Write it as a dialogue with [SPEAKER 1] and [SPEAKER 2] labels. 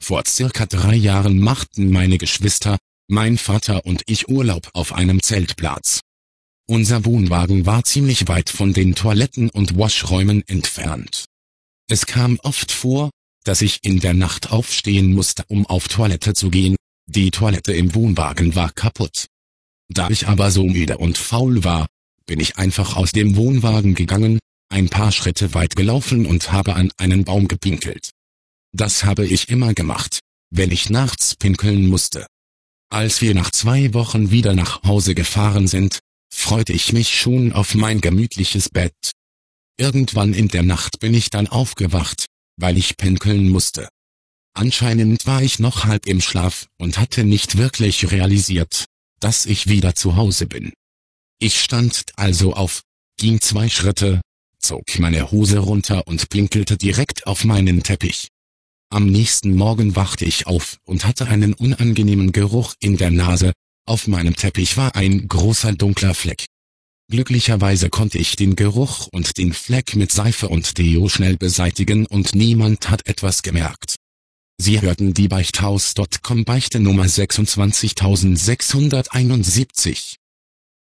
[SPEAKER 1] Vor circa 3 Jahren machten meine Geschwister, mein Vater und ich Urlaub auf einem Zeltplatz. Unser Wohnwagen war ziemlich weit von den Toiletten und Waschräumen entfernt. Es kam oft vor, dass ich in der Nacht aufstehen musste, um auf Toilette zu gehen. Die Toilette im Wohnwagen war kaputt. Da ich aber so müde und faul war, bin ich einfach aus dem Wohnwagen gegangen, ein paar Schritte weit gelaufen und habe an einen Baum gepinkelt. Das habe ich immer gemacht, wenn ich nachts pinkeln musste. Als wir nach 2 Wochen wieder nach Hause gefahren sind, freute ich mich schon auf mein gemütliches Bett. Irgendwann in der Nacht bin ich dann aufgewacht, weil ich pinkeln musste. Anscheinend war ich noch halb im Schlaf und hatte nicht wirklich realisiert, dass ich wieder zu Hause bin. Ich stand also auf, ging 2 Schritte, zog meine Hose runter und pinkelte direkt auf meinen Teppich. Am nächsten Morgen wachte ich auf und hatte einen unangenehmen Geruch in der Nase. Auf meinem Teppich war ein großer dunkler Fleck. Glücklicherweise konnte ich den Geruch und den Fleck mit Seife und Deo schnell beseitigen und niemand hat etwas gemerkt. Sie hörten die Beichthaus.com Beichte Nummer 26671.